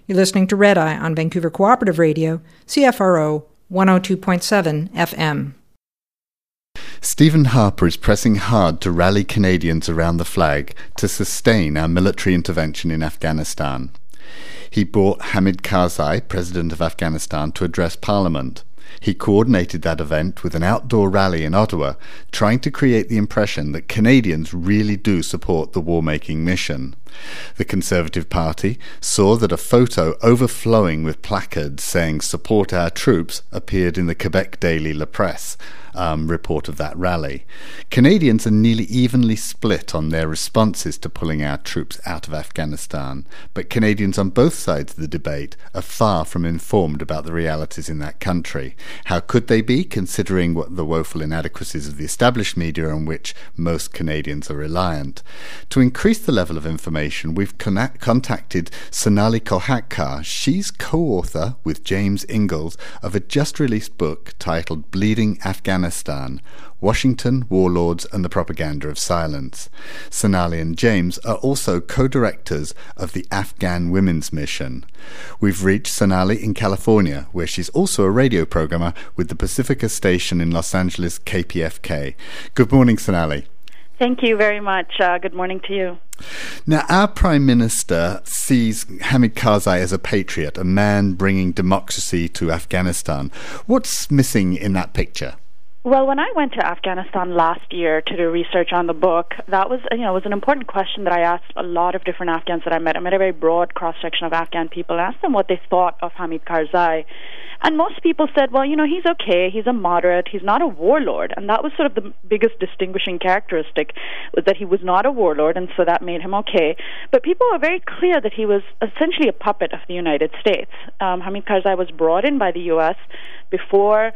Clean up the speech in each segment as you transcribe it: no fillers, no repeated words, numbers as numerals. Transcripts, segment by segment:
You're listening to Red Eye on Vancouver Cooperative Radio, CFRO 102.7 FM. Stephen Harper is pressing hard to rally Canadians around the flag to sustain our military intervention in Afghanistan. He brought Hamid Karzai, President of Afghanistan, to address Parliament. He coordinated that event with an outdoor rally in Ottawa, trying to create the impression that Canadians really do support the war-making mission. The Conservative Party saw that a photo overflowing with placards saying "Support our troops" appeared in the Quebec Daily La Presse report of that rally. Canadians are nearly evenly split on their responses to pulling our troops out of Afghanistan, but Canadians on both sides of the debate are far from informed about the realities in that country. How could they be, considering what the woeful inadequacies of the established media on which most Canadians are reliant? To increase the level of information, we've contacted Sonali Kolhatkar. She's co-author with James Ingalls of a just-released book titled Bleeding Afghanistan, Washington, Warlords and the Propaganda of Silence. Sonali and James are also co-directors of the Afghan Women's Mission. We've reached Sonali in California, where she's also a radio programmer with the Pacifica station in Los Angeles, KPFK. Good morning, Sonali. Thank you very much. Good morning to you. Now, our Prime Minister sees Hamid Karzai as a patriot, a man bringing democracy to Afghanistan. What's missing in that picture? Well, when I went to Afghanistan last year to do research on the book, that was, was an important question that I asked a lot of different Afghans that I met. I met a very broad cross-section of Afghan people and asked them what they thought of Hamid Karzai. And most people said, well, he's okay, he's a moderate, he's not a warlord. And that was sort of the biggest distinguishing characteristic, was that he was not a warlord, and so that made him okay. But people were very clear that he was essentially a puppet of the United States. Hamid Karzai was brought in by the U.S. before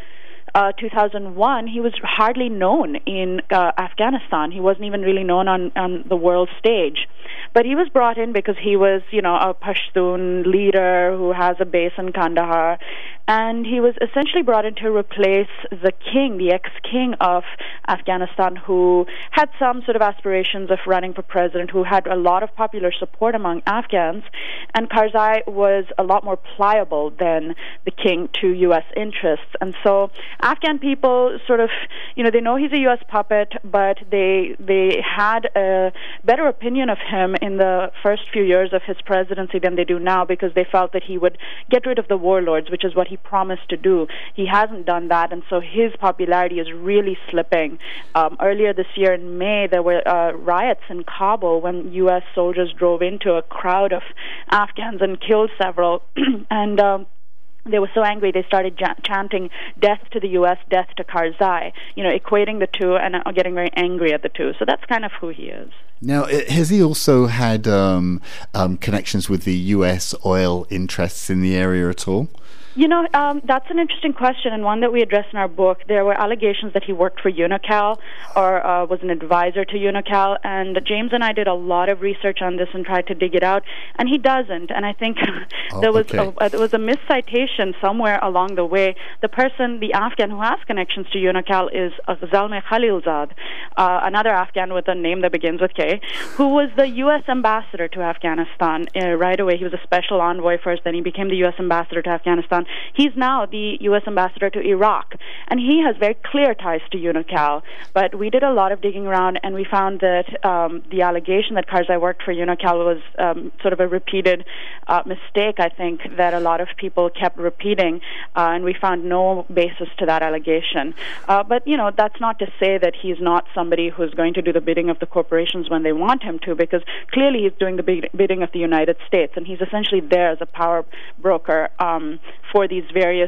2001. He was hardly known in Afghanistan. He wasn't even really known on the world stage. But he was brought in because he was, a Pashtun leader who has a base in Kandahar. And he was essentially brought in to replace the king, the ex-king of Afghanistan, who had some sort of aspirations of running for president, who had a lot of popular support among Afghans. And Karzai was a lot more pliable than the king to U.S. interests. And so Afghan people sort of, they know he's a U.S. puppet, but they had a better opinion of him in the first few years of his presidency than they do now, because they felt that he would get rid of the warlords, which is what he promised to do. He hasn't done that, and so his popularity is really slipping. Earlier this year in May, there were riots in Kabul when U.S. soldiers drove into a crowd of Afghans and killed several, and they were so angry they started chanting "Death to the U.S., death to Karzai," equating the two and getting very angry at the two. So that's kind of who he is. Now, has he also had connections with the U.S. oil interests in the area at all? That's an interesting question, and one that we address in our book. There were allegations that he worked for Unocal or was an advisor to Unocal, and James and I did a lot of research on this and tried to dig it out, and he doesn't. And I think there was a miscitation somewhere along the way. The Afghan who has connections to Unocal is Zalmay Khalilzad, another Afghan with a name that begins with K, who was the U.S. ambassador to Afghanistan right away. He was a special envoy first, then he became the U.S. ambassador to Afghanistan. He's now the U.S. ambassador to Iraq, and he has very clear ties to Unocal. But we did a lot of digging around, and we found that the allegation that Karzai worked for Unocal was sort of a repeated mistake, I think, that a lot of people kept repeating, and we found no basis to that allegation. But, that's not to say that he's not somebody who's going to do the bidding of the corporations when they want him to, because clearly he's doing the bidding of the United States, and he's essentially there as a power broker for these various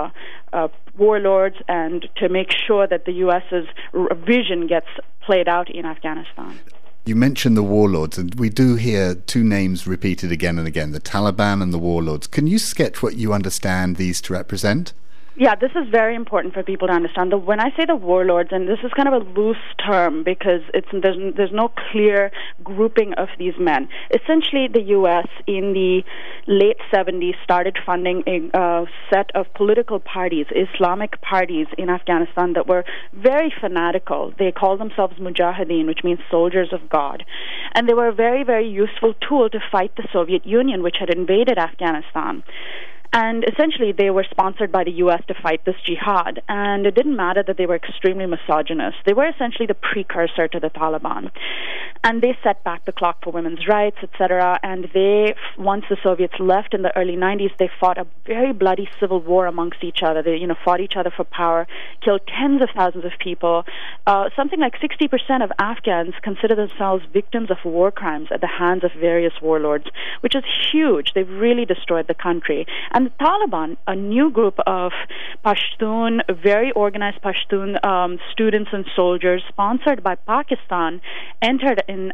warlords, and to make sure that the U.S.'s vision gets played out in Afghanistan. You mentioned the warlords, and we do hear two names repeated again and again, the Taliban and the warlords. Can you sketch what you understand these to represent? Yeah, this is very important for people to understand. When I say the warlords, and this is kind of a loose term because there's no clear grouping of these men. Essentially, the U.S. in the late 70s started funding a set of political parties, Islamic parties in Afghanistan that were very fanatical. They called themselves Mujahideen, which means soldiers of God. And they were a very, very useful tool to fight the Soviet Union, which had invaded Afghanistan. And essentially, they were sponsored by the U.S. to fight this jihad. And it didn't matter that they were extremely misogynist. They were essentially the precursor to the Taliban. And they set back the clock for women's rights, etc. And once the Soviets left in the early 90s, they fought a very bloody civil war amongst each other. They, fought each other for power, killed tens of thousands of people. Something like 60% of Afghans consider themselves victims of war crimes at the hands of various warlords, which is huge. They've really destroyed the country. And the Taliban, a new group of Pashtun, very organized Pashtun students and soldiers, sponsored by Pakistan, entered in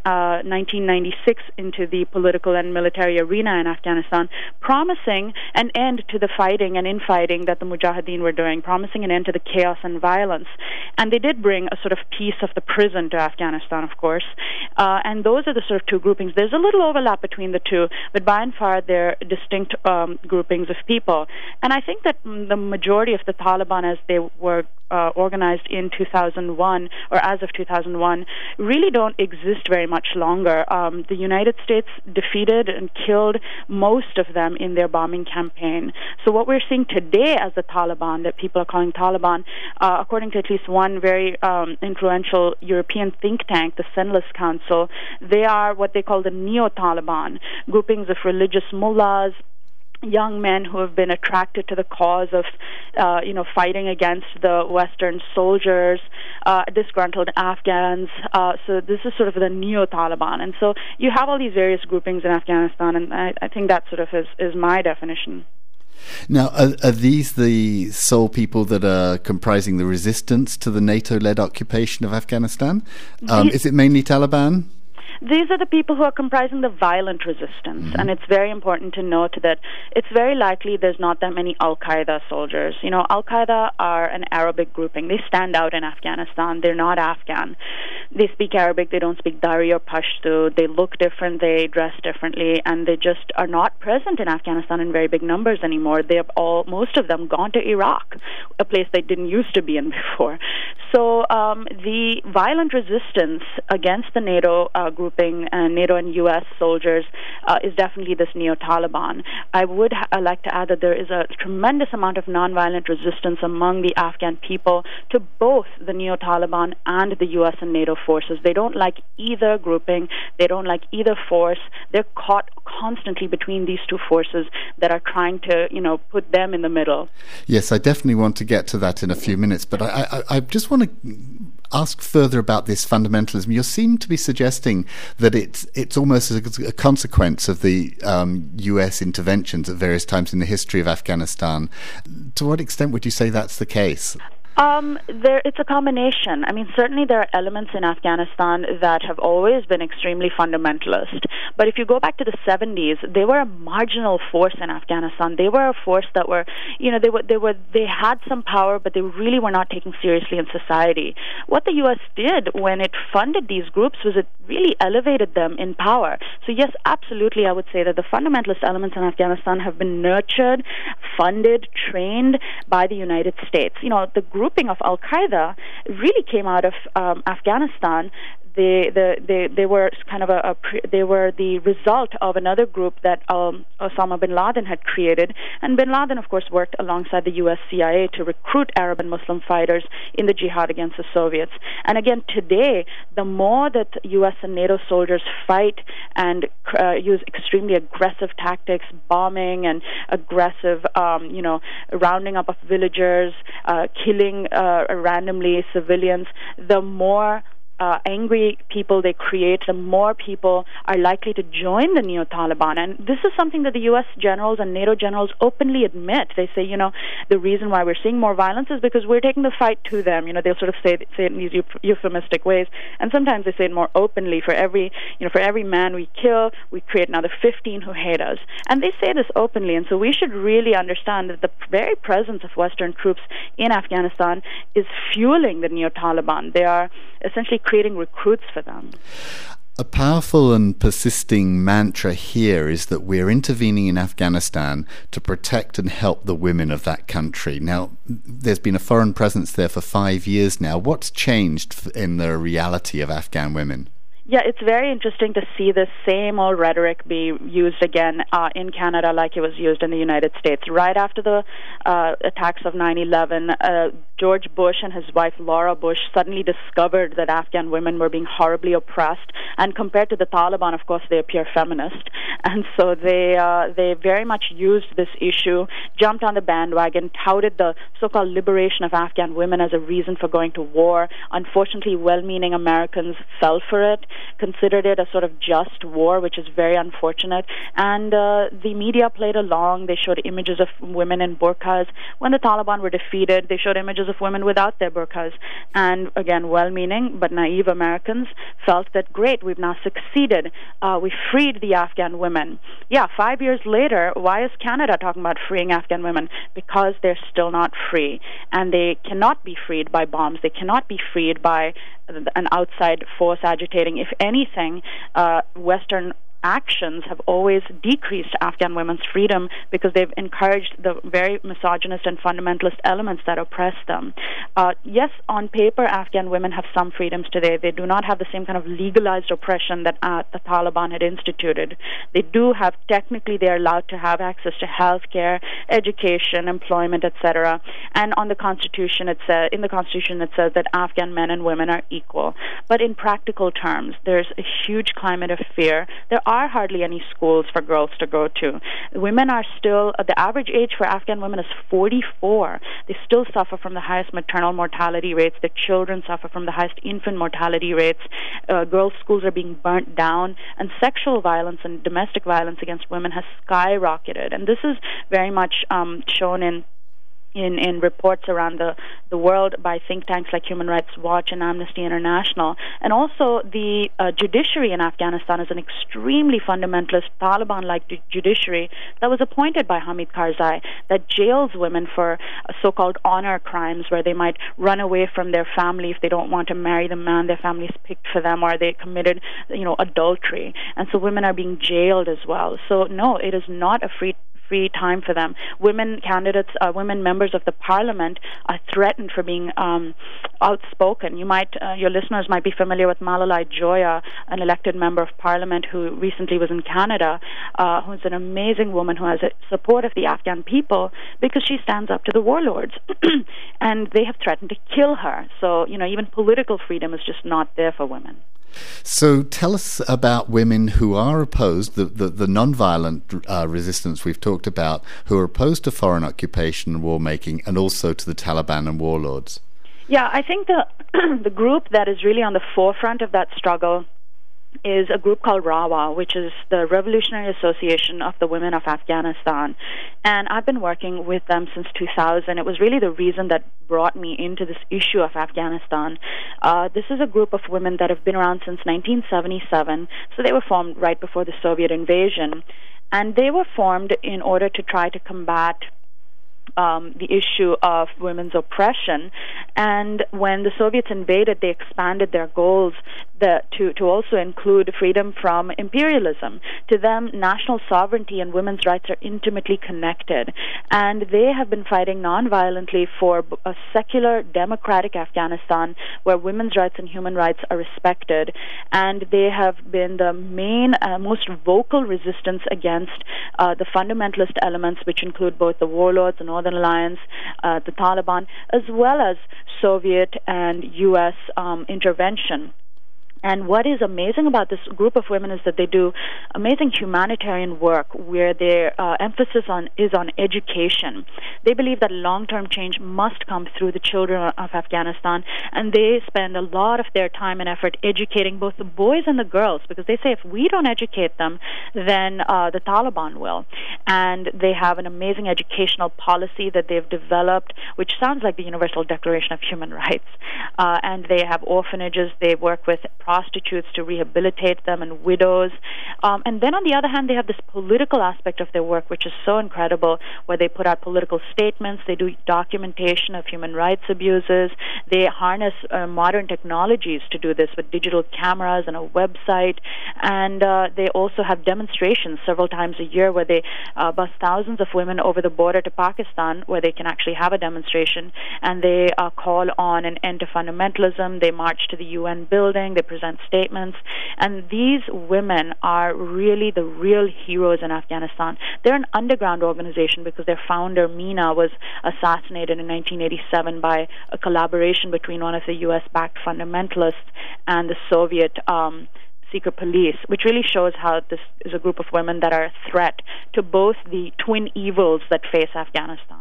1996 into the political and military arena in Afghanistan, promising an end to the fighting and infighting that the Mujahideen were doing, promising an end to the chaos and violence. And they did bring a sort of piece of the prison to Afghanistan, of course. And those are the sort of two groupings. There's a little overlap between the two, but by and far they're distinct groupings of people. And I think that the majority of the Taliban, as they were organized in 2001, or as of 2001, really don't exist very much longer. The United States defeated and killed most of them in their bombing campaign. So what we're seeing today as the Taliban, that people are calling Taliban, according to at least one very influential European think tank, the Senless Council, they are what they call the neo-Taliban, groupings of religious mullahs, young men who have been attracted to the cause of, fighting against the Western soldiers, disgruntled Afghans. So this is sort of the neo-Taliban. And so you have all these various groupings in Afghanistan, and I think that sort of is my definition. Now, are these the sole people that are comprising the resistance to the NATO-led occupation of Afghanistan? Is it mainly Taliban? These are the people who are comprising the violent resistance, and it's very important to note that it's very likely there's not that many Al-Qaeda soldiers. Al-Qaeda are an Arabic grouping. They stand out in Afghanistan. They're not Afghan. They speak Arabic. They don't speak Dari or Pashto. They look different. They dress differently, and they just are not present in Afghanistan in very big numbers anymore. They have most of them gone to Iraq, a place they didn't used to be in before. So the violent resistance against the NATO grouping, NATO and U.S. soldiers, is definitely this neo-Taliban. I would like to add that there is a tremendous amount of nonviolent resistance among the Afghan people to both the neo-Taliban and the U.S. and NATO forces. They don't like either grouping. They don't like either force. They're caught constantly between these two forces that are trying to, put them in the middle. Yes, I definitely want to get to that in a few minutes, but I just want to ask further about this fundamentalism. You seem to be suggesting that it's almost a consequence of the U.S. interventions at various times in the history of Afghanistan. To what extent would you say that's the case? It's a combination. Certainly there are elements in Afghanistan that have always been extremely fundamentalist. But if you go back to the 70s, they were a marginal force in Afghanistan. They were a force that were, they had some power, but they really were not taken seriously in society. What the U.S. did when it funded these groups was it really elevated them in power. So yes, absolutely, I would say that the fundamentalist elements in Afghanistan have been nurtured, funded, trained by the United States. The grouping of Al-Qaeda really came out of Afghanistan. They were kind of they were the result of another group that Osama bin Laden had created, and bin Laden, of course, worked alongside the U.S. CIA to recruit Arab and Muslim fighters in the jihad against the Soviets. And again, today, the more that U.S. and NATO soldiers fight and use extremely aggressive tactics, bombing and aggressive, rounding up of villagers, killing randomly civilians, the more angry people they create, the more people are likely to join the neo-Taliban. And this is something that the U.S. generals and NATO generals openly admit. They say, the reason why we're seeing more violence is because we're taking the fight to them. They'll sort of say it in these euphemistic ways, and sometimes they say it more openly. For every man we kill, we create another 15 who hate us. And they say this openly, and so we should really understand that the very presence of Western troops in Afghanistan is fueling the neo-Taliban. They are essentially creating recruits for them. A powerful and persisting mantra here is that we're intervening in Afghanistan to protect and help the women of that country. Now, there's been a foreign presence there for 5 years now. What's changed in the reality of Afghan women? Yeah, it's very interesting to see the same old rhetoric be used again in Canada like it was used in the United States. Right after the attacks of 9/11, George Bush and his wife Laura Bush suddenly discovered that Afghan women were being horribly oppressed, and compared to the Taliban, of course, they appear feminist. And so they very much used this issue, jumped on the bandwagon, touted the so-called liberation of Afghan women as a reason for going to war. Unfortunately, well-meaning Americans fell for it, considered it a sort of just war, which is very unfortunate. And the media played along. They showed images of women in burqas. When the Taliban were defeated, they showed images of women without their burqas. And again, well-meaning but naive Americans felt that, great, we've now succeeded. We freed the Afghan women. Yeah, 5 years later, why is Canada talking about freeing Afghan women? Because they're still not free. And they cannot be freed by bombs. They cannot be freed by an outside force agitating. If anything, Western actions have always decreased Afghan women's freedom because they've encouraged the very misogynist and fundamentalist elements that oppress them. Yes, on paper, Afghan women have some freedoms today. They do not have the same kind of legalized oppression that the Taliban had instituted. They do have, technically, they're allowed to have access to health care, education, employment, etc. And on the Constitution, in the Constitution, it says that Afghan men and women are equal. But in practical terms, there's a huge climate of fear. There are hardly any schools for girls to go to. Women are still, the average age for Afghan women is 44. They still suffer from the highest maternal mortality rates. Their children suffer from the highest infant mortality rates. Girls' schools are being burnt down, and sexual violence and domestic violence against women has skyrocketed. And this is very much shown in reports around the world by think tanks like Human Rights Watch and Amnesty International. And also the judiciary in Afghanistan is an extremely fundamentalist Taliban-like judiciary that was appointed by Hamid Karzai that jails women for so-called honor crimes, where they might run away from their family if they don't want to marry the man their family's picked for them, or they committed adultery. And so women are being jailed as well. So no, it is not a free time for them. Women candidates, women members of the parliament are threatened for being outspoken. Your listeners might be familiar with Malalai Joya, an elected member of parliament who recently was in Canada, who's an amazing woman who has a support of the Afghan people because she stands up to the warlords. And they have threatened to kill her. So, even political freedom is just not there for women. So tell us about women who are opposed, the non-violent resistance we've talked about, who are opposed to foreign occupation and war making, and also to the Taliban and warlords. Yeah, I think the group that is really on the forefront of that struggle is a group called RAWA, which is the Revolutionary Association of the Women of Afghanistan. And I've been working with them since 2000. It was really the reason that brought me into this issue of Afghanistan. This is a group of women that have been around since 1977. So they were formed right before the Soviet invasion. And they were formed in order to try to combat the issue of women's oppression. And when the Soviets invaded, they expanded their goals to also include freedom from imperialism. To them, national sovereignty and women's rights are intimately connected. And they have been fighting nonviolently for a secular, democratic Afghanistan where women's rights and human rights are respected. And they have been the main, most vocal resistance against the fundamentalist elements, which include both the warlords, the Northern Alliance, the Taliban, as well as Soviet and U.S. intervention. And what is amazing about this group of women is that they do amazing humanitarian work where their emphasis is on education. They believe that long-term change must come through the children of Afghanistan, and they spend a lot of their time and effort educating both the boys and the girls, because they say if we don't educate them, then the Taliban will. And they have an amazing educational policy that they've developed, which sounds like the Universal Declaration of Human Rights. And they have orphanages. They work with prostitutes to rehabilitate them, and widows. And then on the other hand, they have this political aspect of their work, which is so incredible, where they put out political statements, they do documentation of human rights abuses, they harness modern technologies to do this with digital cameras and a website, and they also have demonstrations several times a year where they bus thousands of women over the border to Pakistan, where they can actually have a demonstration, and they call on an end to fundamentalism. They march to the UN building, they present statements, and these women are really the real heroes in Afghanistan. They're an underground organization because their founder, Mina, was assassinated in 1987 by a collaboration between one of the US-backed fundamentalists and the Soviet secret police, which really shows how this is a group of women that are a threat to both the twin evils that face Afghanistan.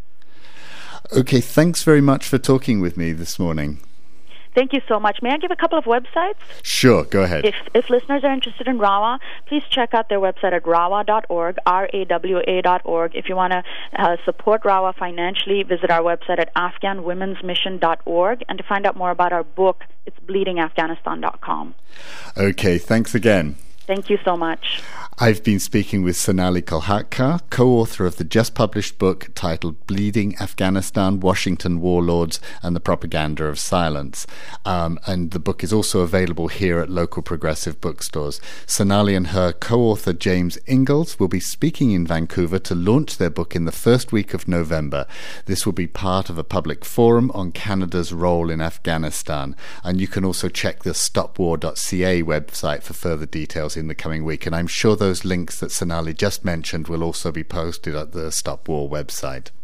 Okay, thanks very much for talking with me this morning. Thank you so much. May I give a couple of websites? Sure, go ahead. If listeners are interested in RAWA, please check out their website at rawa.org, rawa.org. If you want to support RAWA financially, visit our website at afghanwomensmission.org. And to find out more about our book, it's bleedingafghanistan.com. Okay, thanks again. Thank you so much. I've been speaking with Sonali Kolhatkar, co-author of the just-published book titled Bleeding Afghanistan, Washington Warlords and the Propaganda of Silence. And the book is also available here at local progressive bookstores. Sonali and her co-author James Ingalls will be speaking in Vancouver to launch their book in the first week of November. This will be part of a public forum on Canada's role in Afghanistan. And you can also check the stopwar.ca website for further details in the coming week. And I'm sure those links that Sonali just mentioned will also be posted at the Stop War website.